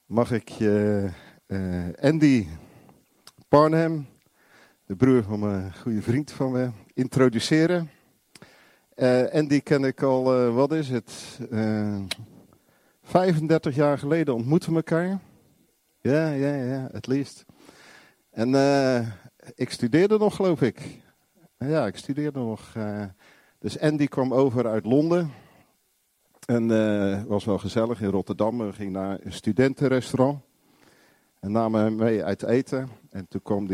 mag ik je Andy Parnham, de broer van mijn goede vriend van me, introduceren. Andy ken ik al, 35 jaar geleden ontmoeten we elkaar. Ja, at least. En ik studeerde nog, geloof ik. Ja, ik studeerde nog. Dus Andy kwam over uit Londen. En was wel gezellig in Rotterdam. We gingen naar een studentenrestaurant. En namen hem mee uit eten. En toen kwam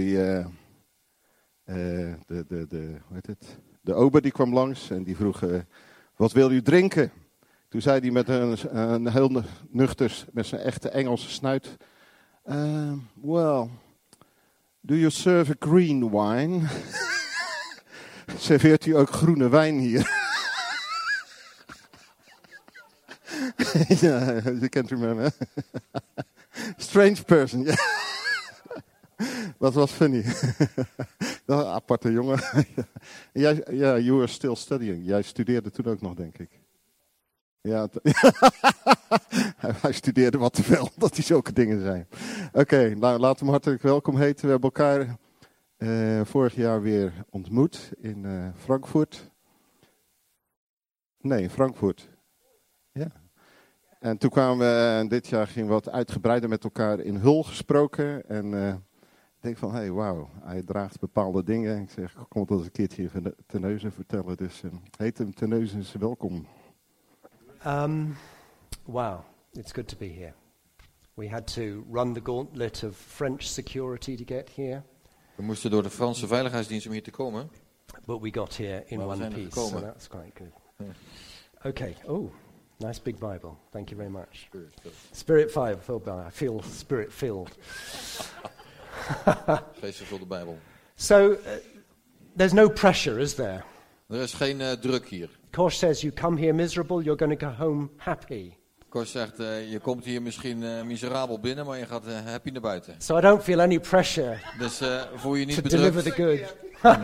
de ober die kwam langs. En die vroeg, wat wil u drinken? Toen zei hij met een heel nuchter, met zijn echte Engelse snuit. Well, do you serve a green wine? Serveert u ook groene wijn hier? Ja, you can't remember. Strange person, ja. Dat was funny. Dat was een aparte jongen. Ja, you were still studying. Jij studeerde toen ook nog, denk ik. Ja, hij studeerde wat te veel, dat hij zulke dingen zei. Oké, nou, laten we hem hartelijk welkom heten. We hebben elkaar vorig jaar weer ontmoet in Frankfurt. Nee, in Frankfurt. Ja. En toen kwamen we, en dit jaar gingen we wat uitgebreider met elkaar in Hull gesproken. En ik denk van, wauw, hij draagt bepaalde dingen. Ik zeg, kom dat eens een keertje hier Terneuzen vertellen. Dus heet hem Terneuzen, welkom. Wow, it's good to be here. We had to run the gauntlet of French security to get here. We moesten door de Franse veiligheidsdienst om hier te komen. But we got here in one piece, so that's quite good. Yeah. Okay, nice big Bible. Thank you very much. Spirit-filled. I feel spirit-filled. Geestvervulde Bijbel. So, there's no pressure, is there? Er is geen druk hier. Kosh says, you come here miserable, you're going to go home happy. Kosh zegt, je komt hier misschien miserabel binnen, maar je gaat happy naar buiten. So I don't feel any pressure dus voel je niet to bedrukt. deliver the good.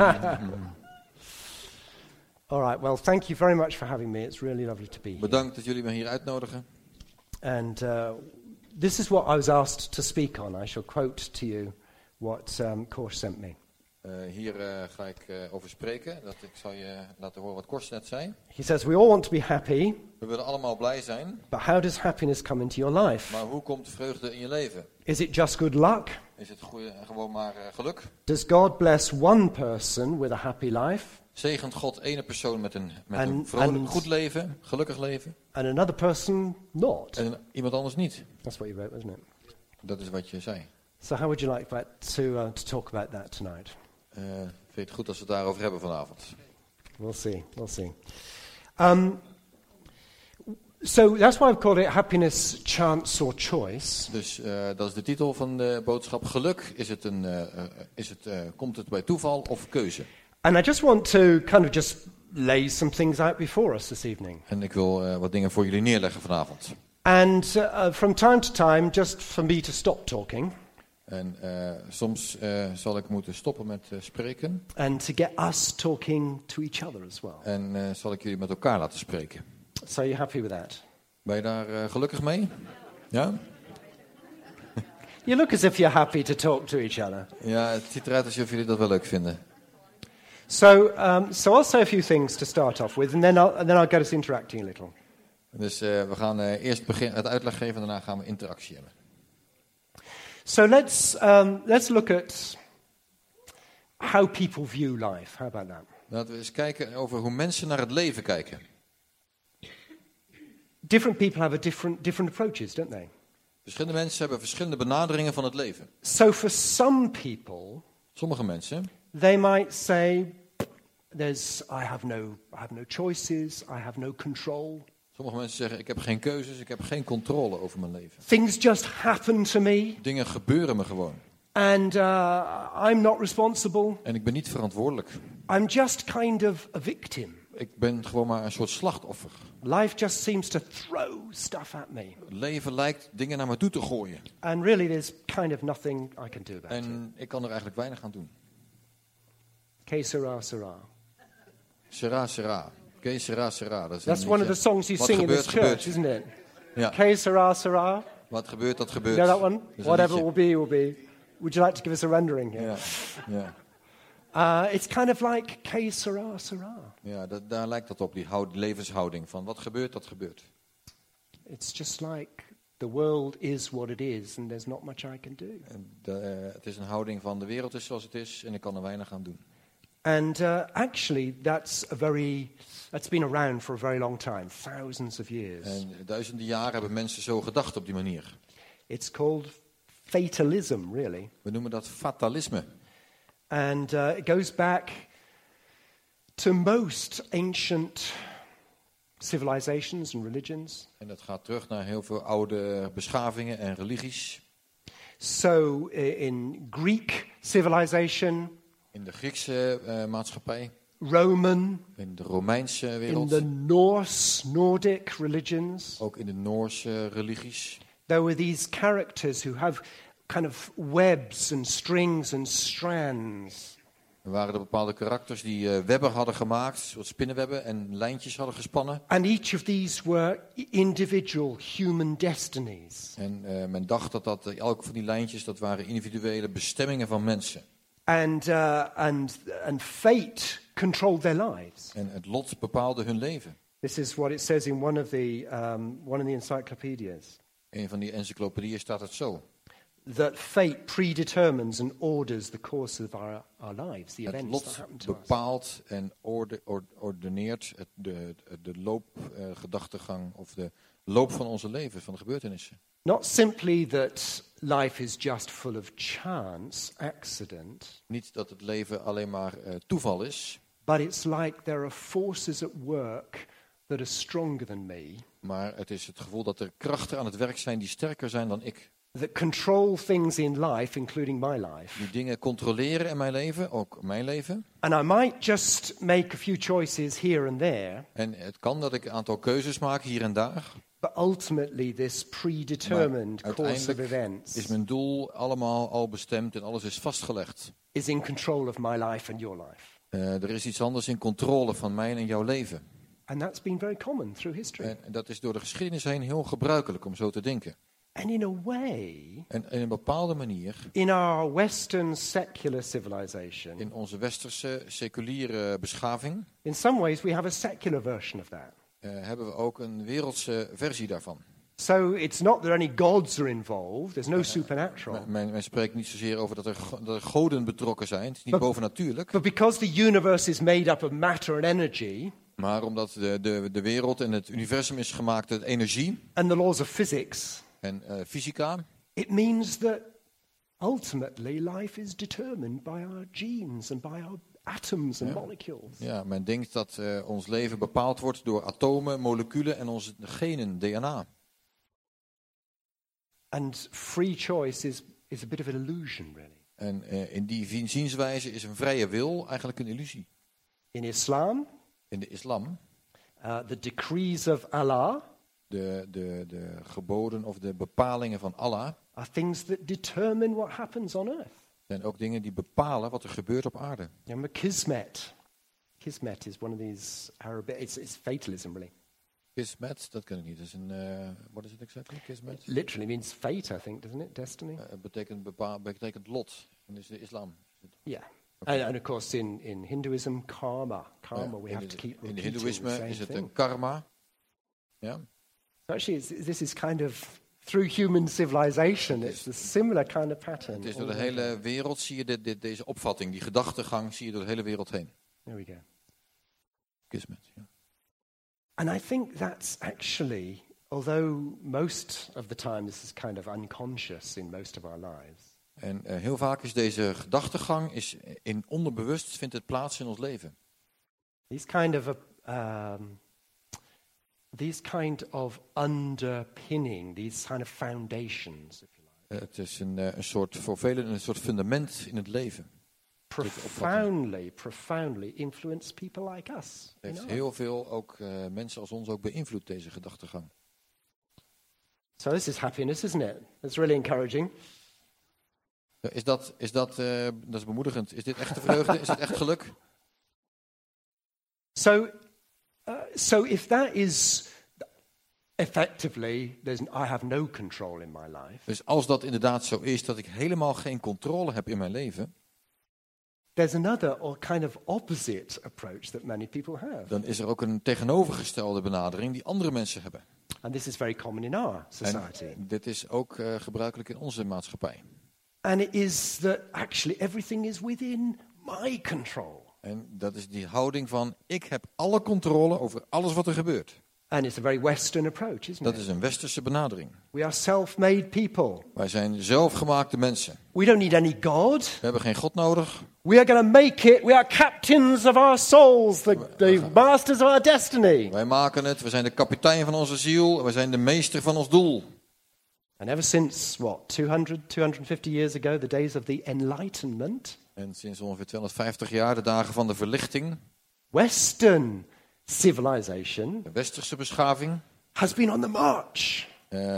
All right, well, thank you very much for having me. It's really lovely to be here. Bedankt dat jullie me hier uitnodigen. And this is what I was asked to speak on. I shall quote to you what Kosh sent me. Hier ga ik over spreken. Ik zal je laten horen wat Kors net zei. He says, we all want to be happy. We willen allemaal blij zijn. But how does happiness come into your life? Maar hoe komt vreugde in je leven? Is it just good luck? Is het gewoon maar geluk? Does God bless one person with a happy life? Zegent God ene persoon met een vrolijk, goed leven, gelukkig leven? And another person not? En iemand anders niet. That's what you wrote, wasn't it? Dat is wat je zei. So how would you like to talk about that tonight? Vind je het goed als we het daarover hebben vanavond? We'll see. So that's why I've called it happiness, chance or choice. Dus dat is de titel van de boodschap. Geluk, komt het bij toeval of keuze? And I just want to kind of just lay some things out before us this evening. En ik wil wat dingen voor jullie neerleggen vanavond. And from time to time, just for me to stop talking. En soms zal ik moeten stoppen met spreken. And to get us talking to each other as well. En zal ik jullie met elkaar laten spreken. So you're happy with that? Ben je daar gelukkig mee? Ja? You look as if you're happy to talk to each other. Ja, het ziet eruit alsof jullie dat wel leuk vinden. So I'll say a few things to start off with, and then I'll get us interacting a little. Dus we gaan eerst het uitleg geven en daarna gaan we interactie hebben. So let's look at how people view life. How about that? Laten we eens kijken over hoe mensen naar het leven kijken. Different people have different approaches, don't they? Verschillende mensen hebben verschillende benaderingen van het leven. So for some people, sommige mensen, they might say, I have no choices, I have no control. Sommige mensen zeggen, ik heb geen keuzes, ik heb geen controle over mijn leven. Things just happen to me. Dingen gebeuren me gewoon. And I'm not responsible. En ik ben niet verantwoordelijk. I'm just kind of a victim. Ik ben gewoon maar een soort slachtoffer. Life just seems to throw stuff at me. Het leven lijkt dingen naar me toe te gooien. And really there's kind of nothing I can do about it. En ik kan er eigenlijk weinig aan doen. Que sera, sera. Sera, sera. Que sera, sera. That's one of the songs you sing in this church, isn't it? Ja. Que sera, sera. Wat gebeurt, dat gebeurt. You know that one? Dus Whatever will be, will be. Would you like to give us a rendering here? Ja. It's kind of like que sera, sera. Ja, daar lijkt dat op, die levenshouding van wat gebeurt, dat gebeurt. It's just like the world is what it is and there's not much I can do. Het is een houding van de wereld is zoals het is en ik kan er weinig aan doen. And actually that's been around for a very long time, thousands of years. En duizenden jaren hebben mensen zo gedacht op die manier. It's called fatalism, really. We noemen dat fatalisme. And it goes back to most ancient civilizations and religions. En dat gaat terug naar heel veel oude beschavingen en religies. So in Greek civilization, In de Griekse maatschappij, Roman, in de Romeinse in wereld, the Nordic religions, ook in de Noorse religies. there were these characters who have kind of webs and strings and strands. Er waren er bepaalde karakters die webben hadden gemaakt, soort spinnenwebben en lijntjes hadden gespannen. And each of these were individual human destinies. En men dacht dat elk van die lijntjes, dat waren individuele bestemmingen van mensen. And fate controlled their lives. En het lot bepaalde hun leven. This is what it says in one of the encyclopedias. In van die encyclopedieën staat het zo. That fate predetermines and orders the course of our lives, the Het events that lot happen to us. bepaalt en ordeneert de loopgedachtegang of de loop van onze leven, van de gebeurtenissen. Not simply that life is just full of chance, accident, Niet dat het leven alleen maar toeval is, but it's like there are forces at work that are stronger than me, maar het is het gevoel dat er krachten aan het werk zijn die sterker zijn dan ik. that control things in life, including my life. Die dingen controleren in mijn leven, ook mijn leven. And I might just make a few choices here and there, En het kan dat ik een aantal keuzes maak hier en daar. but ultimately this predetermined Maar course of uiteindelijk events is mijn doel allemaal al bestemd en alles is vastgelegd. is in control of my life and your life. Er is iets anders in controle van mijn en jouw leven. And that's been very common through history. En dat is door de geschiedenis heen heel gebruikelijk om zo te denken. And in a way, En in een bepaalde manier, in our Western secular civilization, in onze westerse seculiere beschaving, in some ways we have a secular version of that. hebben we ook een wereldse versie daarvan. So it's not that only gods are involved, there's no supernatural. Men spreekt niet zozeer over dat er goden betrokken zijn, het is niet But- bovennatuurlijk. But because the universe is made up of matter and energy, Maar omdat de wereld en het universum is gemaakt uit energie and the laws of physics, en fysica, it means that ultimately life is determined by our genes and by our atoms and molecules. ja, men denkt dat ons leven bepaald wordt door atomen, moleculen en onze genen, DNA. And free choice is a bit of an illusion, really. En in die zienswijze is een vrije wil eigenlijk een illusie. In Islam, In de islam, the decrees of Allah de geboden of de bepalingen van Allah, are things that determine what happens on earth. zijn ook dingen die bepalen wat er gebeurt op aarde. Remember Kismet. Kismet is one of these Arabic, it's fatalism, really. Kismet, dat ken ik niet. Dat is een, what is it exactly? Kismet? Literally means fate, I think, doesn't it? Destiny. Het betekent lot. En dat is de islam. Yeah. Okay. And of course in Hinduism, karma. Karma, we have to keep in repeating het hindoeïsme the same is het thing. een karma. Ja. So actually, this is kind of, through human civilization, it's a similar kind of pattern. Het is door de hele wereld, zie je deze opvatting, die gedachtegang, zie je door de hele wereld heen. There we go. Kismet, ja. And I think that's actually, although most of the time this is kind of unconscious in most of our lives, En heel vaak is deze gedachtegang, in onderbewust vindt het plaats in ons leven. these kind of underpinning, these kind of foundations, if you like, Het is een soort, voor velen een soort fundament in het leven. profoundly influence people like us. Het heeft heel veel ook mensen als ons ook beïnvloed, deze gedachtegang. So this is happiness, isn't it? It's really encouraging. Dat is bemoedigend. Is dit echte vreugde? Is het echt geluk? So if that is effectively, I have no control in my life, Dus als dat inderdaad zo is, dat ik helemaal geen controle heb in mijn leven, there's another or kind of opposite approach that many people have. dan is er ook een tegenovergestelde benadering die andere mensen hebben. And this is very common in our society. En dit is ook gebruikelijk in onze maatschappij. And it is that actually everything is within my control. En dat is die houding van, ik heb alle controle over alles wat er gebeurt. And it's a very Western approach, isn't Dat it? is een westerse benadering. We are self-made people. Wij zijn zelfgemaakte mensen. We don't need any God. We hebben geen God nodig. We are going to make it. We are captains of our souls, the masters of our destiny. Wij maken het. We zijn de kapitein van onze ziel. We zijn de meester van ons doel. And ever since, 250 years ago, the days of the Enlightenment, En sinds ongeveer 250 jaar, de dagen van de verlichting, Western civilization de westerse beschaving, has been on the march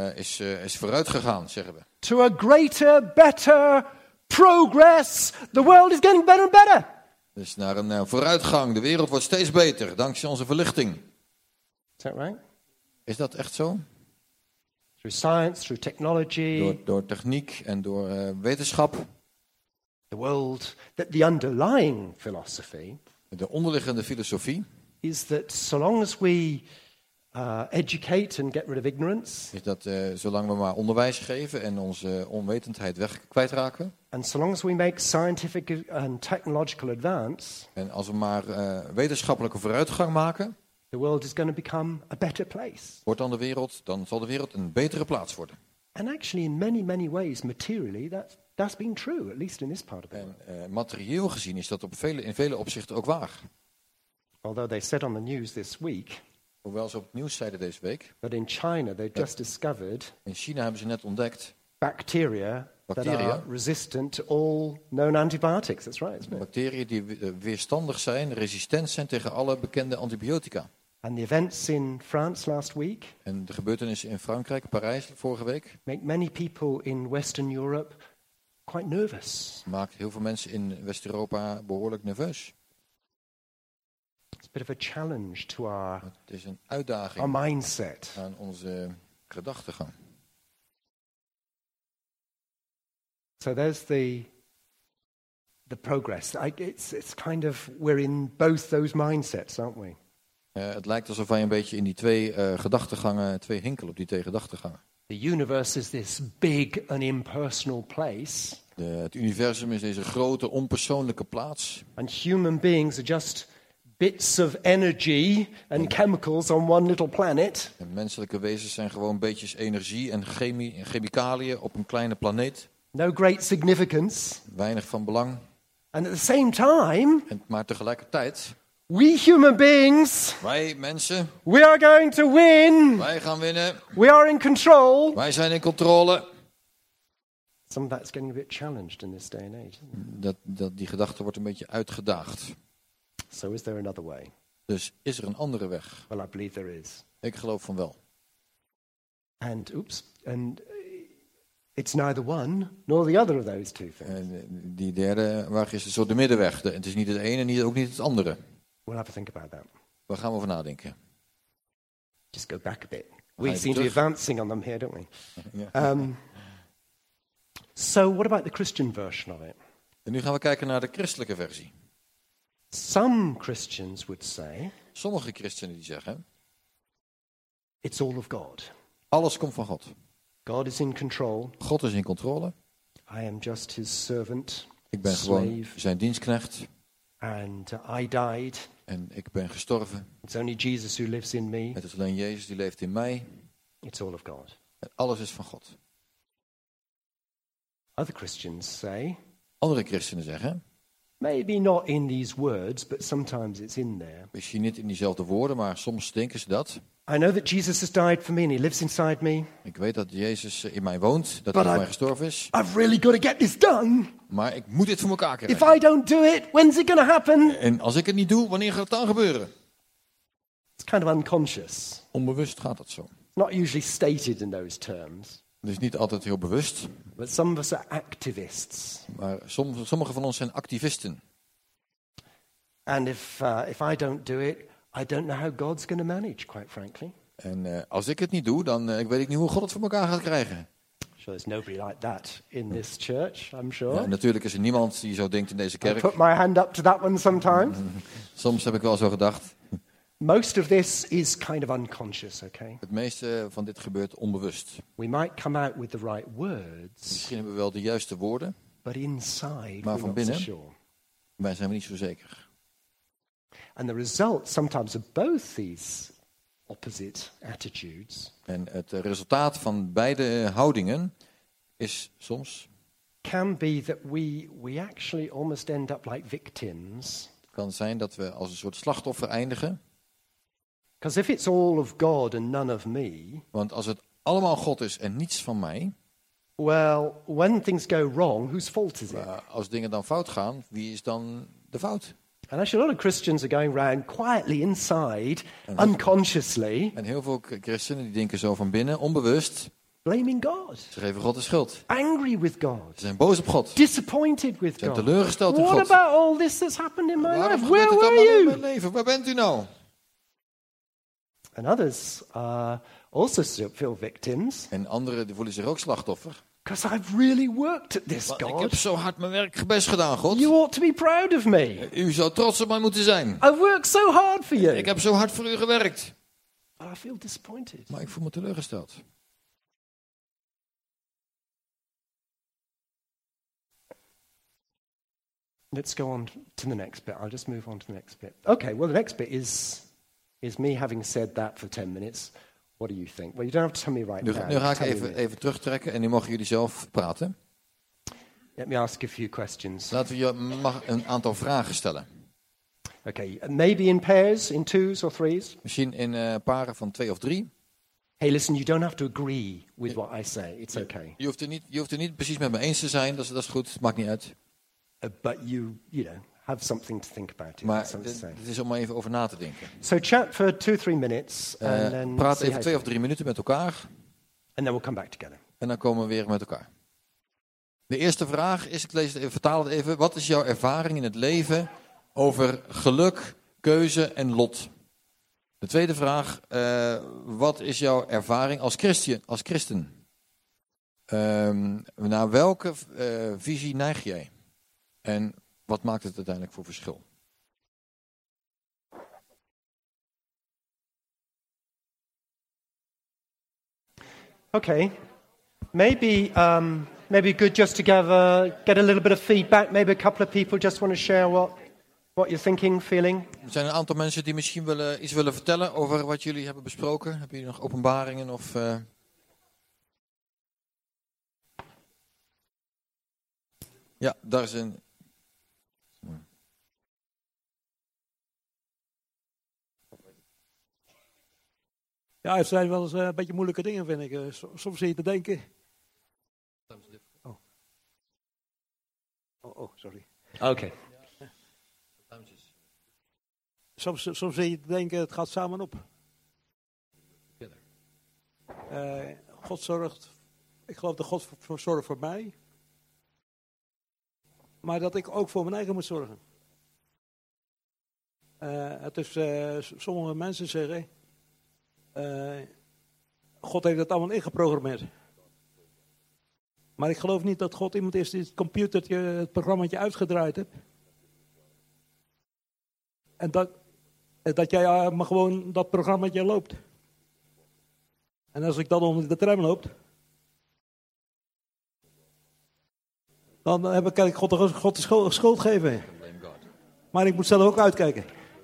is vooruit gegaan, zeggen we. to a greater, better progress. The world is getting better and better. Dus naar een vooruitgang. De wereld wordt steeds beter, dankzij onze verlichting. Is that right? Is dat echt zo? Through science, through technology, Door techniek en door wetenschap. the world, the underlying philosophy De onderliggende filosofie is that so long as we educate and get rid of ignorance, is dat zolang we maar onderwijs geven en onze onwetendheid kwijtraken. and so long as we make scientific and technological advance, En als we maar wetenschappelijke vooruitgang maken, the world is going to become a better place. dan zal de wereld een betere plaats worden. And actually, in many, many ways, materially, that's been true, at least in this part of the world. En materieel gezien is dat in vele opzichten ook waar. Although they said on the news this week Hoewel ze op het nieuws zeiden deze week, that in China they've just discovered in China hebben ze net ontdekt bacteria that Bacteria? are resistant to all known antibiotics. That's right, isn't it? bacteriën die weerstandig zijn, resistent zijn tegen alle bekende antibiotica. And the events in France last week En de gebeurtenissen in Frankrijk, Parijs vorige week, make many people in Western Europe quite nervous. maakt heel veel mensen in West-Europa behoorlijk nerveus. It's a bit of a challenge to Het is een uitdaging our mindset. aan onze gedachtegang. So there's the progress. It's kind of, we're in both those mindsets, aren't we? Het lijkt alsof wij een beetje in die twee gedachtegangen, twee hinkelen op die twee gedachtegangen. The universe is this big and impersonal place, Het universum is deze grote, onpersoonlijke plaats. and human beings are just bits of energy and chemicals on one little planet. En menselijke wezens zijn gewoon beetjes energie en chemicaliën op een kleine planeet. No great significance. Weinig van belang. And at the same time, Maar tegelijkertijd, we human beings, wij mensen, we are going to win. wij gaan winnen. We are in control. Wij zijn in controle. Some of that's getting a bit challenged in this day and age, isn't it? Die gedachte wordt een beetje uitgedaagd. So is there another way? Dus is er een andere weg? Well, I believe there is. Ik geloof van wel. And it's neither one nor the other of those two things. En die derde weg is zo de middenweg. Het is niet het ene en ook niet het andere. We'll have to think about that. Waar gaan we over nadenken? Just go back a bit. Ga We je seem to be terug? advancing on them here, don't we? Ja. So what about the Christian version of it? En nu gaan we kijken naar de christelijke versie. Some Christians would say Sommige christenen die zeggen, it's all of God. alles komt van God. God is in control. God is in controle. I am just his servant, Ik ben gewoon slave, zijn dienstknecht. and I died. En ik ben gestorven. It's only Jesus who lives in me. Het is alleen Jezus die leeft in mij. It's all of God. En alles is van God. Other Christians say, Andere christenen zeggen, maybe not in these words, but sometimes it's in there. misschien niet in diezelfde woorden, maar soms denken ze dat. I know that Jesus has died for me and he lives inside me. Ik weet dat Jezus in mij woont, dat But hij voor I- mij gestorven is. I've really got to get this done. Maar ik moet dit voor elkaar If krijgen. I don't do it, when's it going to happen? En als ik het niet doe, wanneer gaat het dan gebeuren? It's kind of unconscious. Onbewust gaat dat zo. Not usually stated in those terms. Dus niet altijd heel bewust. But some of us are activists. Maar sommige van ons zijn activisten. And if I don't do it, I don't know how God's going to manage, quite frankly. En als ik het niet doe, dan weet ik niet hoe God het voor elkaar gaat krijgen. Sure, there's nobody like that in this church, I'm sure. Ja, natuurlijk is er niemand die zo denkt in deze I kerk. put my hand up to that one sometimes. Soms heb ik wel zo gedacht. Most of this is kind of unconscious, okay? Het meeste van dit gebeurt onbewust. We might come out with the right words, Misschien hebben we wel de juiste woorden, but inside maar we're van not so binnen sure. wij zijn we niet zo zeker. And the result sometimes of both these opposite attitudes En het resultaat van beide houdingen is soms, can be that we actually almost end up like victims. kan zijn dat we als een soort slachtoffer eindigen. Because if it's all of God and none of me, Want als het allemaal God is en niets van mij, well, when things go wrong, whose fault is it? als dingen dan fout gaan, wie is dan de fout? And actually, a lot of Christians are going around quietly inside, unconsciously, En heel veel christenen die denken zo van binnen, onbewust, blaming God, ze geven God de schuld. angry with God, Ze zijn boos op God. disappointed with Ze zijn God. teleurgesteld in What God. about all this that's happened in my Waarom life? gebeurt Where dit were allemaal in you? mijn leven? Waar bent u nou? And others also feel victims En anderen die voelen zich ook slachtoffer. because I've really worked at this, Want ik God. heb zo hard mijn werk best gedaan, God. You ought to be proud of me. U zou trots op mij moeten zijn. I've worked so hard for you. Ik heb zo hard voor u gewerkt. But I feel disappointed. Maar ik voel me teleurgesteld. Let's go on to the next bit. I'll just move on to the next bit. Okay, well, the next bit is me having said that for 10 minutes. What do you think? Well, you don't have to tell me right now. Nu ga ik Tell me. even terugtrekken en nu mogen jullie zelf praten. Let me ask a few questions. Laten we je een aantal vragen stellen. Okay, maybe in pairs, in twos or threes. Misschien in paren van 2 of 3. Hey, listen, you don't have to agree with what I say. It's okay. Je hoeft er niet precies met me eens te zijn, dat is goed, het maakt niet uit. But you know, have something to think about it. Maar Something to say. het is om maar even over na te denken. So chat for 2-3 minutes, and then Praat see even how 2 of 3 minuten met elkaar and then we'll come back together. en dan komen we weer met elkaar. De eerste vraag is, ik lees het even, vertaal het even. Wat is jouw ervaring in het leven over geluk, keuze en lot? De tweede vraag, wat is jouw ervaring als christen? Naar welke visie neig jij? En wat maakt het uiteindelijk voor verschil? Okay, maybe good just to get a little bit of feedback. Maybe a couple of people just want to share what you're thinking, feeling. Er zijn een aantal mensen die misschien iets willen vertellen over wat jullie hebben besproken. Hebben jullie nog openbaringen of... Ja, daar is een... Ja, het zijn wel eens een beetje moeilijke dingen, vind ik. Soms zie je te denken... Oh, sorry. Okay. Soms zie je te denken, het gaat samen op. God zorgt... Ik geloof dat God zorgt voor mij. Maar dat ik ook voor mijn eigen moet zorgen. Het is... sommige mensen zeggen... God heeft het allemaal ingeprogrammeerd. Maar ik geloof niet dat God iemand is die het computertje, het programmaatje uitgedraaid heeft. En dat jij maar gewoon dat programmaatje loopt. En als ik dan onder de tram loop, dan kan ik God de schuld geven. Maar ik moet zelf ook uitkijken.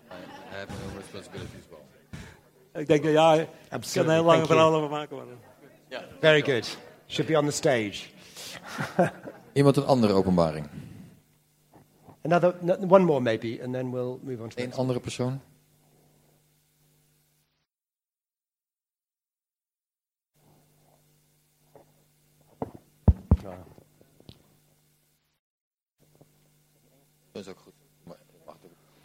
Ik denk, ja, ik kan er een heel lang verhaal over maken. Maar... Very good. Should be on the stage. Iemand een andere openbaring? One more maybe, and then we'll move on to the Een next. andere persoon? Dat is ook goed. Maar, wacht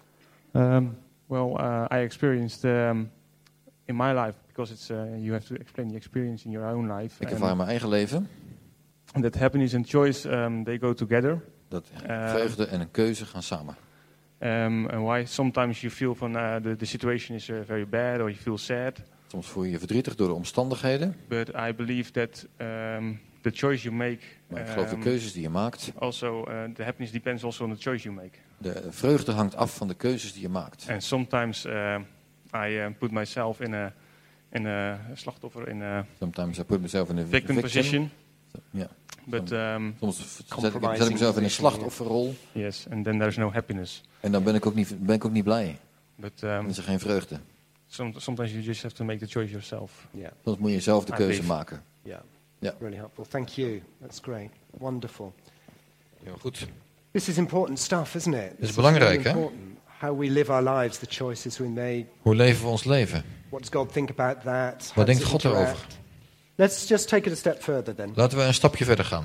even. I experienced in my life, because it's you have to explain the experience in your own life. Ik ervaar mijn eigen leven. And that happiness and choice, they go together. Dat vreugde en een keuze gaan samen. And why sometimes you feel the situation is very bad, or you feel sad. Soms voel je je verdrietig door de omstandigheden. But I believe that the choice you make. Maar ik geloof de keuzes die je maakt. Also, the happiness depends also on the choice you make. De vreugde hangt af van de keuzes die je maakt. And sometimes I put myself in a slachtoffer in a Sometimes I put myself in a victim position. Ja. But Soms zet ik mezelf in een slachtofferrol. yes, and then there's no happiness. En dan ben ik ook niet blij. But Dan is er geen vreugde. sometimes you just have to make the choice yourself. Yeah. Soms moet je zelf de I keuze believe. maken. Yeah. Yeah. Really helpful. Thank you. That's great. Wonderful. Heel goed. This is important stuff, isn't it? This is belangrijk, really hè? important. How we live our lives, the choices we make. Hoe leven we ons leven? What does God think about that? How Wat does denkt it God interact? erover? Let's just take it a step further then. Laten we een stapje verder gaan.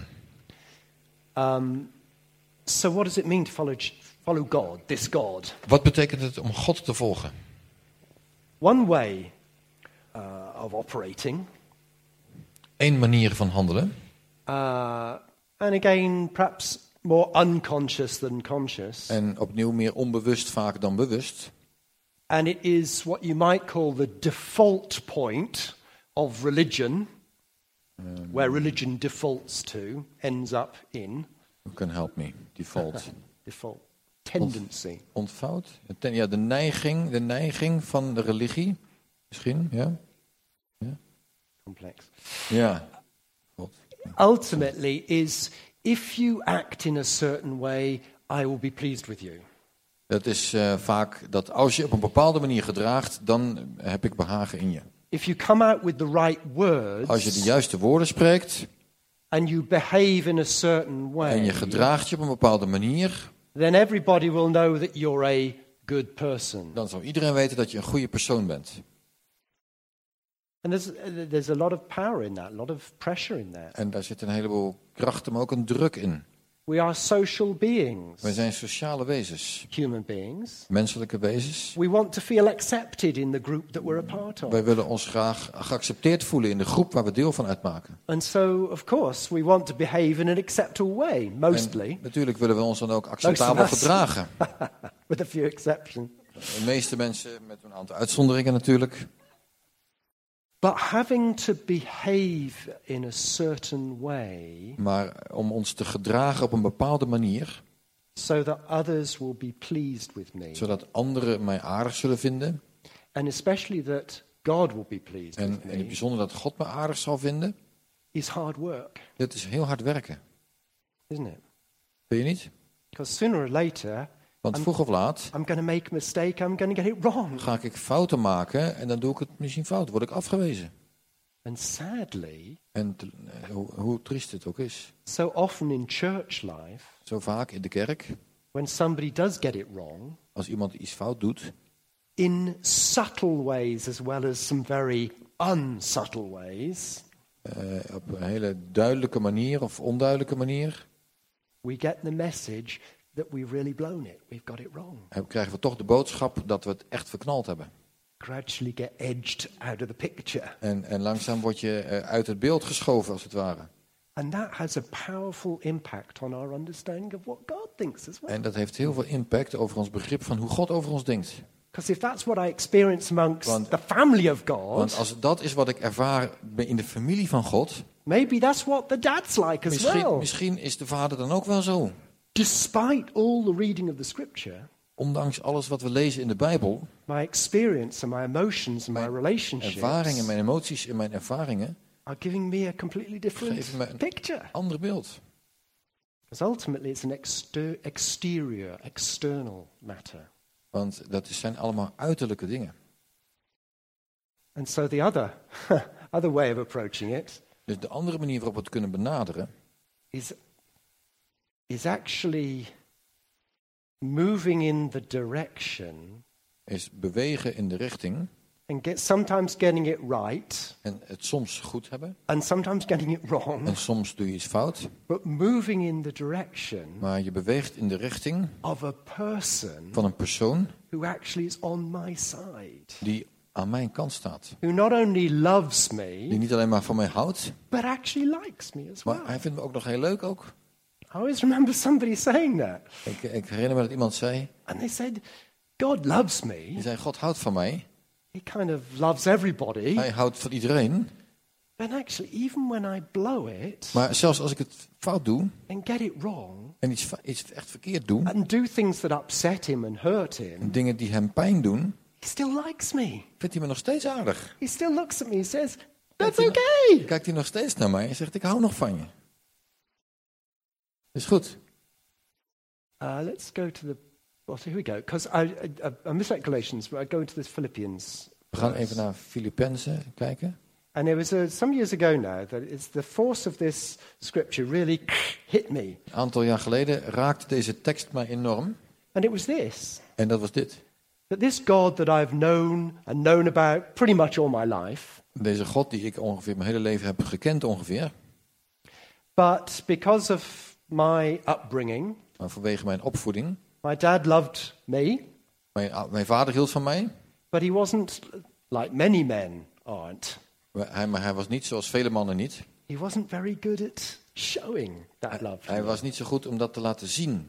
So what does it mean to follow God, this God? Wat betekent het om God te volgen? One way of operating, Eén manier van handelen. and again, perhaps more unconscious than conscious, En opnieuw meer onbewust vaak dan bewust. and it is what you might call the default point of religion, where religion defaults to, ends up in You can help me. Default. default tendency. Ontvouwt. Ja, de neiging van de religie. Misschien, ja. Complex. Ja. God. Ultimately is, if you act in a certain way, I will be pleased with you. Dat is vaak dat als je op een bepaalde manier gedraagt, dan heb ik behagen in je. If you come out with the right words, Als je de juiste woorden spreekt and you behave in a certain way, en je gedraagt je op een bepaalde manier, then everybody will know that you're a good person. dan zal iedereen weten dat je een goede persoon bent. And there's a lot of power in that, a lot of pressure in that. En daar zit een heleboel kracht, maar ook een druk in. We are social beings, Wij zijn sociale wezens, human beings. menselijke wezens. We want to feel accepted in the group that we're a part of. Wij willen ons graag geaccepteerd voelen in de groep waar we deel van uitmaken. And so, of course, we want to behave in an acceptable way, mostly, En natuurlijk willen we ons dan ook acceptabel Most of us. gedragen. with a few exceptions. De meeste mensen met een aantal uitzonderingen natuurlijk. But having to behave in a certain way Maar om ons te gedragen op een bepaalde manier, so that others will be pleased with me, zodat anderen mij aardig zullen vinden. and especially that God will be pleased En with in het me, bijzonder dat God me aardig zal vinden. is hard work, Dit is heel hard werken. isn't it? Vind je niet? Because sooner or later, Want vroeg of laat I'm going to make a mistake, I'm going to get it wrong. ga ik fouten maken en dan doe ik het misschien fout. Word ik afgewezen. And sadly, En hoe triest het ook is. so often in church life, Zo vaak in de kerk, when somebody does get it wrong, als iemand iets fout doet, in subtle ways as well as some very unsubtle ways, op een hele duidelijke manier of onduidelijke manier, we get the message that we've really blown it. We've got it wrong. krijgen we toch de boodschap dat we het echt verknald hebben. Gradually get edged out of the picture. En langzaam word je uit het beeld geschoven, als het ware. And that has a powerful impact on our understanding of what God thinks as well. En dat heeft heel veel impact over ons begrip van hoe God over ons denkt. Because if that's what I experience amongst Want- the family of God, Want als dat is wat ik ervaar in de familie van God, maybe that's what the dad's like as well. misschien is de vader dan ook wel zo. Despite all the reading of the scripture, Ondanks alles wat we lezen in de Bijbel, my experience and my emotions and my relationships ervaringen, mijn emoties en mijn ervaringen, are giving me a completely different geven me een picture. ander beeld. Because ultimately it's an external matter. Want dat zijn allemaal uiterlijke dingen. And so the other way of approaching it Dus de andere manier waarop we het kunnen benaderen, is actually moving in the direction is bewegen in de richting and sometimes getting it right en het soms goed hebben. and sometimes getting it wrong, En soms doe je iets fout, but moving in the direction maar je beweegt in de richting of a person van een persoon who actually is on my side, die aan mijn kant staat. who not only loves Die me, niet alleen maar van mij houdt, but actually likes me as well. maar hij vindt me ook nog heel leuk ook. I always remember somebody saying that. Ik herinner me dat iemand zei, And they said, God loves die me. zei, God houdt van mij. He kind of loves everybody. Hij houdt van iedereen. And actually, even when I blow it Maar zelfs als ik het fout doe and get it wrong en iets echt verkeerd doe, and do things that upset him and hurt him, en dingen die hem pijn doen, he still likes me. vindt hij me nog steeds aardig. He still looks at me and says, that's Kijkt hij okay. Kijkt hij nog steeds naar mij en zegt, ik hou nog van je. Is goed. Let's go to the... Well, here we go. Because I missed Galatians, but I go into this Philippians. We gaan even naar Filippenzen kijken. And it was some years ago now that it's the force of this scripture really hit me. Een aantal jaar geleden raakte deze tekst mij enorm. And it was this. En dat was dit. That this God that I've known about pretty much all my life. Deze God die ik ongeveer mijn hele leven heb gekend ongeveer. But because of my upbringing, Maar vanwege mijn opvoeding. my dad loved me. Mijn vader hield van mij. But he wasn't like many men aren't. Maar hij was niet zoals vele mannen niet. He wasn't very good at showing that love. Hij was niet zo goed om dat te laten zien.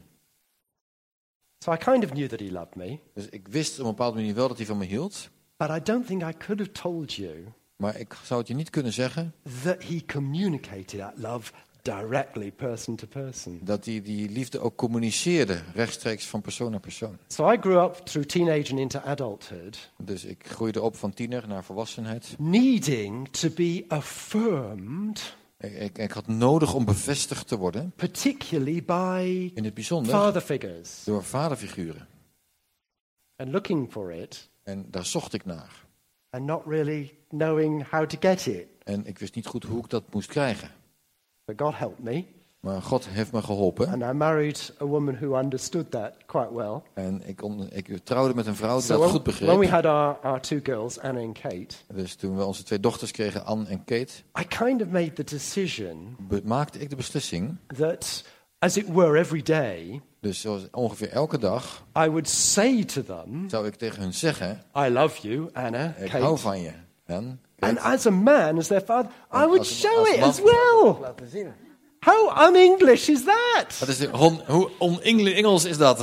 So I kind of knew that he loved me. Dus ik wist op een bepaalde manier wel dat hij van me hield. But I don't think I could have told you Maar ik zou het je niet kunnen zeggen. that he communicated that love directly, person to person. Dat hij die liefde ook communiceerde. Rechtstreeks van persoon naar persoon. So I grew up through teenage and into adulthood, Dus ik groeide op van tiener naar volwassenheid. needing to be affirmed, Ik had nodig om bevestigd te worden. particularly by In het bijzonder father figures, door vaderfiguren. and looking for it En daar zocht ik naar. and not really knowing how to get it. En ik wist niet goed hoe ik dat moest krijgen. But God helped me, Maar God heeft me geholpen. and I married a woman who understood that quite well. En ik trouwde met een vrouw die So dat goed when we begreep. had our two girls, Anna and Kate, Dus toen we onze 2 dochters kregen, Anne en Kate, I kind of made the decision maakte ik de beslissing. that, as it were, every day, Dus zoals ongeveer elke dag I would say to them, zou ik tegen hun zeggen, I love you, Anna, ik Kate. hou van je. En And as a man, as their father, I would als show it man- as well. laten zien. How un-English is that? Wat is hoe on-Engels is dat?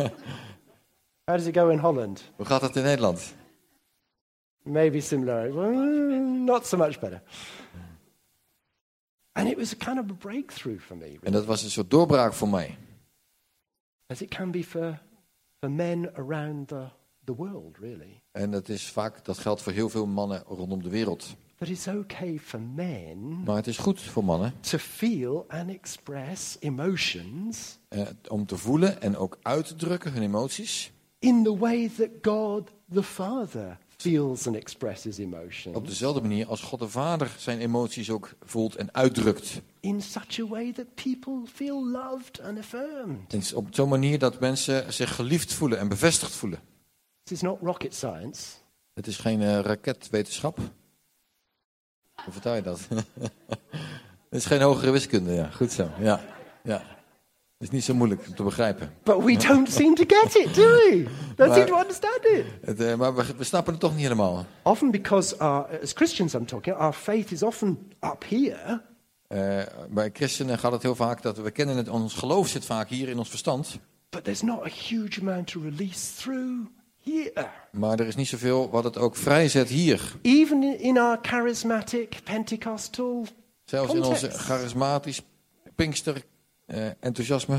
How does it go in Holland? Hoe gaat het in Nederland? Maybe similar. Well, not so much better. And it was a kind of a breakthrough for me, En dat was een soort doorbraak voor mij. as it can be for men around the world, really. En dat geldt voor heel veel mannen rondom de wereld. That it's okay for men Maar het is goed voor mannen to feel and express emotions om te voelen en ook uit te drukken hun emoties. in the way that God the Father feels and expresses emotions. Op dezelfde manier als God de Vader zijn emoties ook voelt en uitdrukt. In such a way that people feel loved and affirmed. En op zo'n manier dat mensen zich geliefd voelen en bevestigd voelen. This is not rocket science. Het is geen raketwetenschap. Hoe vertel je dat? Het is geen hogere wiskunde, ja. Goed zo, ja. Het is niet zo moeilijk om te begrijpen. But we don't seem to get it, do we? Don't seem to understand it. Maar we snappen het toch niet helemaal. Often because, as Christians I'm talking, our faith is often up here. Bij christenen gaat het heel vaak dat we kennen het, ons geloof zit vaak hier in ons verstand. But there's not a huge amount to release through here. Maar er is niet zoveel wat het ook vrijzet hier. Even in our charismatic, Pentecostal Zelfs in onze context. charismatisch Pinkster enthousiasme.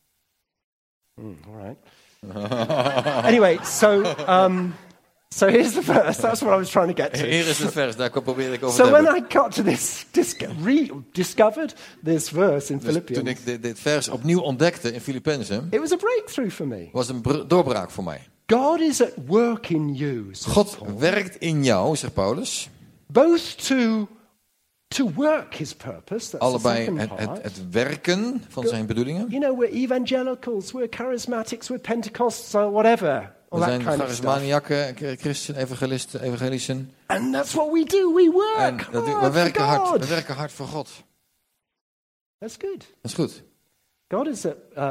All right. Anyway, so here's the verse. That's what I was trying to get to. Hier is het vers, daar probeer ik over So te when hebben. I got to this, discovered this verse in Dus toen Philippians, ik dit vers opnieuw ontdekte in Filippenzen, it was a breakthrough for me. was een doorbraak voor mij. God is at work in you, says God Paul, werkt in jou, zegt Paulus. both to work his purpose, that's the Allebei second part. het werken van zijn bedoelingen. You know, we're evangelicals, we're charismatics, we're Pentecostals, or whatever. All We that zijn kind of stuff. charismaniakken, christen, evangelisten. And that's what we do. We En work we hard werken for hard. God. We werken hard voor God. That's good. Dat is goed. God is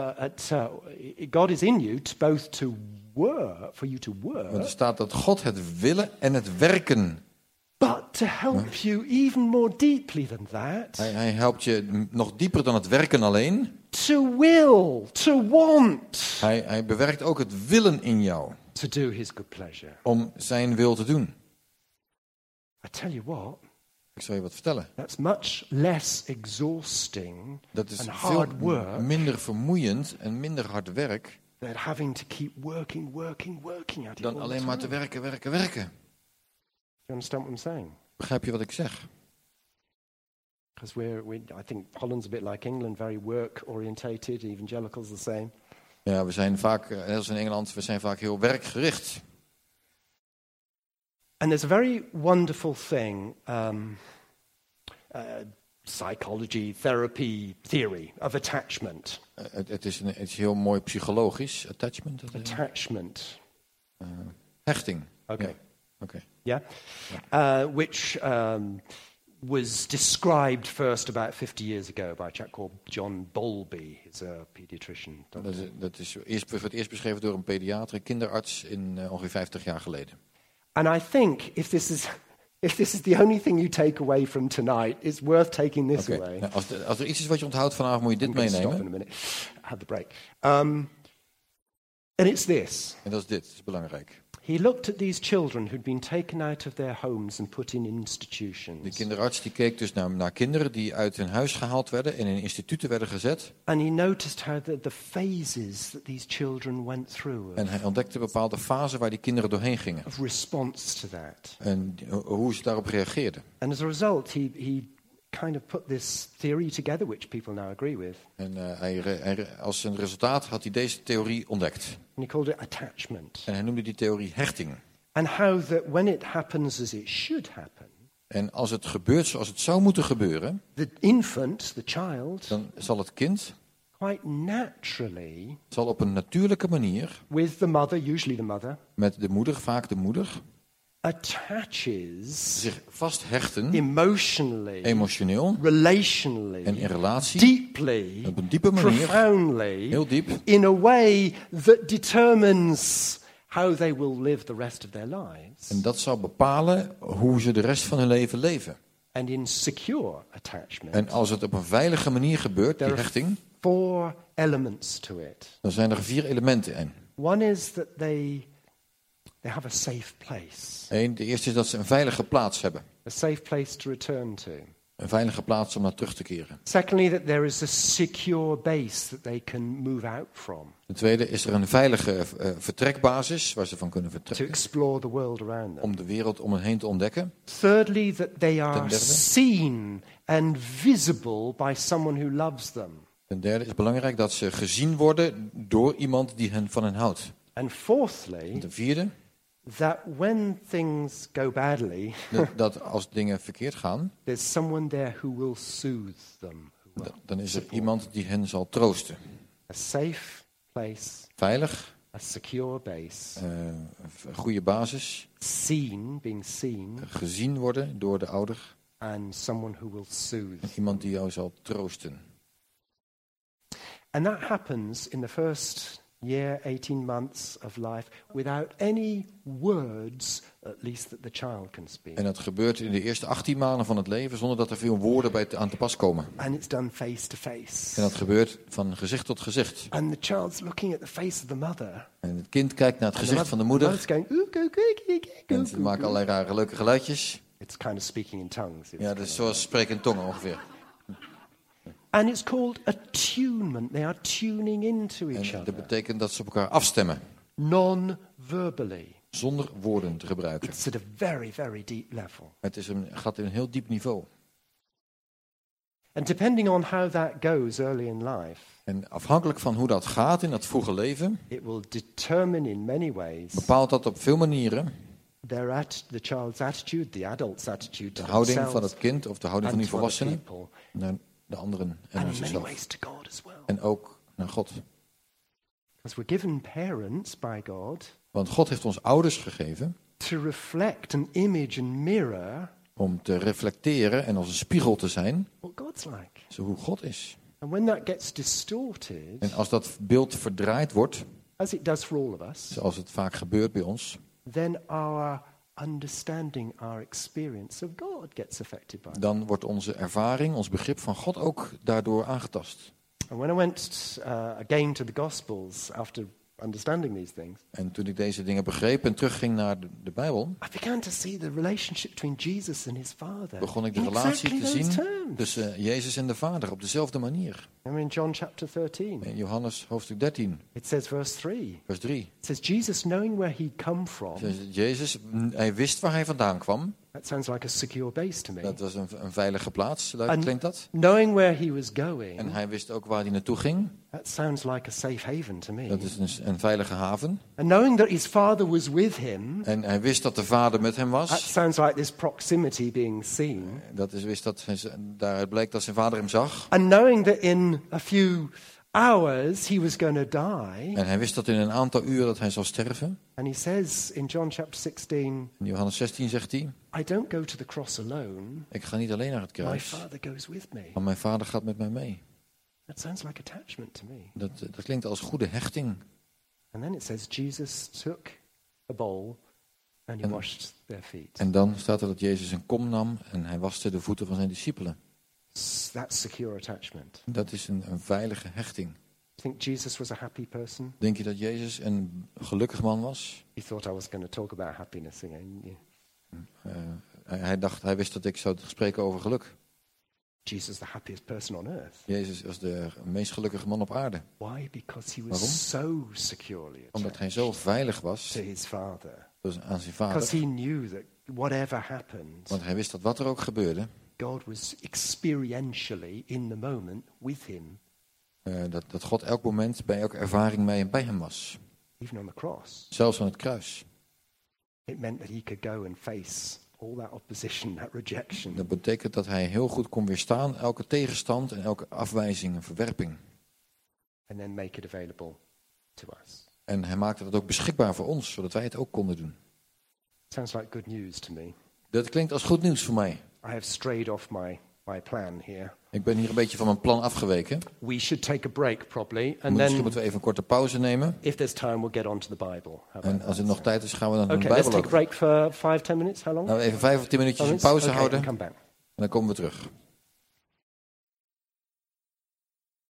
God is in you to both to work, for you to Want er work, staat dat God het willen en het werken. but to help you even more deeply than that, Hij helpt je nog dieper dan het werken alleen. to will, to want Hij bewerkt ook het willen in jou to do his good pleasure. om zijn wil te doen. I tell you what. Ik zal je wat vertellen. That's much less exhausting Dat is and veel hard work minder vermoeiend en minder hard werk than having to keep working at it dan all alleen the maar te time. werken. You understand what I'm saying? Begrijp je wat ik zeg? Because I think Holland's a bit like England, very work-orientated. Evangelicals the same. Ja, we zijn vaak, net als in Engeland, we zijn vaak heel werkgericht. And there's a very wonderful thing, psychology, therapy, theory of attachment. Het is heel mooi psychologisch, attachment. Attachment. Hechting. Okay. Ja. Okay. Yeah? Which was described first about 50 years ago by a chap called John Bowlby. He's a pediatrician. Dat is voor het eerst beschreven door een pediater, een kinderarts, in ongeveer 50 jaar geleden. And I think if this is the only thing you take away from tonight, it's worth taking this away. Nou, als er iets is wat je onthoudt vanavond, moet je dit meenemen. Stop in a minute. Have the break. And it's this. En dat is dit, dat is belangrijk. He looked at these children who'd been taken out of their homes and put in institutions. De kinderarts die keek dus naar kinderen die uit hun huis gehaald werden en in instituten werden gezet. And he noticed how the phases that these children went through. En hij ontdekte bepaalde fasen waar die kinderen doorheen gingen. Of response to that. En hoe ze daarop reageerden. And as a result, he kind of put this theory together, which people now agree with. En als een resultaat had hij deze theorie ontdekt. And he called it attachment. En hij noemde die theorie hechting. And how that when it happens as it should happen. En als het gebeurt zoals het zou moeten gebeuren, The infant, the child, dan zal het kind quite naturally, zal op een natuurlijke manier with the mother, usually the mother, met de moeder, vaak de moeder, attaches zich vasthechten, emotionally, emotioneel relationally, en in relatie, deeply, op een diepe manier, profoundly, heel diep, in a way that determines how they will live the rest of their lives. en dat zal bepalen hoe ze de rest van hun leven leven. And in secure attachment, En als het op een veilige manier gebeurt, die there are hechting, 4 elements to it. dan zijn er 4 elementen in. One is that they have a safe place. De eerste is dat ze een veilige plaats hebben. A safe place to return to. Een veilige plaats om naar terug te keren. Secondly, that there is a secure base that they can move out from. De tweede is er een veilige vertrekbasis waar ze van kunnen To vertrekken. explore the world around them. Om de wereld om hen heen te ontdekken. Thirdly, that they Ten are derde. seen and visible by someone who loves them. Ten derde is belangrijk dat ze gezien worden door iemand die van hen houdt. And fourthly, En ten vierde, that when things go badly, dat als dingen verkeerd gaan, there's someone there who will soothe them. Who will dan is er support. iemand die hen zal troosten. A safe place, Veilig, a secure base, een goede basis, being seen, gezien worden door de ouder. and someone who will soothe. En iemand die jou zal troosten. And that happens in the first year, 18 months of life, without any words, at least that the child can speak. En dat gebeurt in de eerste 18 maanden van het leven zonder dat er veel woorden bij aan te pas komen. And it's done face to face. En dat gebeurt van gezicht tot gezicht. And the child's looking at the face of the mother. En het kind kijkt naar het And gezicht van de mother's moeder. going, "Ooh, go, go, go, go, En ze go, maken go." allerlei rare leuke geluidjes. It's kind of speaking in tongues. It's Ja, dat is zoals spreken in tongen ongeveer. And it's called attunement. They are tuning into each En dat other. betekent dat ze op elkaar afstemmen. Non-verbally. Zonder woorden te gebruiken. It's at a very, very deep level. Het gaat in een heel diep niveau. And depending on how that goes early in life, En afhankelijk van hoe dat gaat in dat vroege leven, it will determine in many ways bepaalt dat op veel manieren the child's attitude, the adult's attitude de to houding van themselves het kind of de houding van and die to other volwassenen people, naar de anderen en and naar in many zichzelf. ways to God as well. En ook naar God. Because we're given parents by God Want God heeft ons ouders gegeven to reflect an image and mirror om te reflecteren en als een spiegel te zijn, what God's like. zo hoe God is. And when that gets distorted, En als dat beeld verdraaid wordt, as it does for all of us, zoals het vaak gebeurt bij ons, then our understanding, our experience of God gets affected by it. dan wordt onze ervaring, ons begrip van God ook daardoor aangetast. And when I went again to the Gospels after understanding these things, En toen ik deze dingen begreep en terugging naar de Bijbel, I began to see the relationship between Jesus and his Father. begon ik de in relatie exactly te those zien terms. tussen Jezus en de Vader op dezelfde manier. And in John chapter 13, In Johannes hoofdstuk 13, it says verse 3. vers 3. It says Jesus knowing where he'd come from. Jezus, hij wist waar hij vandaan kwam. That sounds like a secure base to me. Dat was een veilige plaats, klinkt dat. Knowing where he was En going, hij wist ook waar hij naartoe ging. that sounds like a safe haven to me. Dat is een veilige haven. And knowing that his Father was with him, En hij wist dat de Vader met hem that was. sounds like this proximity being seen. Wist dat daaruit bleek dat zijn vader hem zag. And knowing that in a few hours he was going to die. En hij wist dat in een aantal uren dat hij zou sterven. And he says in John chapter 16, In Johannes 16 zegt hij, I don't go to the cross alone. ik ga niet alleen naar het My kruis, Father goes with me. maar mijn vader gaat met mij mee. That sounds like attachment to me. Dat klinkt als goede hechting. And then it says Jesus took a bowl and he washed their feet. En dan staat er dat Jezus een kom nam en hij waste de voeten van zijn discipelen. That's secure attachment. Dat is een veilige hechting. Think Jesus was a happy person? Denk je dat Jezus een gelukkig man was? He thought I was going to talk about happiness again. Yeah. Hij wist dat ik zou spreken over geluk. Jesus the happiest person on earth. Jezus was de meest gelukkige man op aarde. Why? Because he was Waarom? so securely Omdat hij attached zo veilig was to his Father. dus aan zijn Because vader. he knew that whatever happened, Want hij wist dat wat er ook gebeurde, God was experientially in the moment with him, dat God elk moment bij elke ervaring bij hem was. even on the cross. Zelfs aan het kruis. It meant that he could go and face all that opposition, that rejection. Dat betekent dat hij heel goed kon weerstaan elke tegenstand en elke afwijzing en verwerping. And then make it available to us. En hij maakte dat ook beschikbaar voor ons, zodat wij het ook konden doen. Sounds like good news to me. Dat klinkt als goed nieuws voor mij. I have strayed off my plan here. Ik ben hier een beetje van mijn plan afgeweken. We should take a break probably, and Misschien then moeten we even een korte pauze nemen. if there's time we'll get on to the Bible. How about En als er that? nog tijd is, gaan we dan naar de Okay, let's Bijbel take a ook. break for 5-10 minutes. How long? Nou, even 5 of 10 minuutjes een 10 minutes? pauze Okay, houden and en come back. dan komen we terug.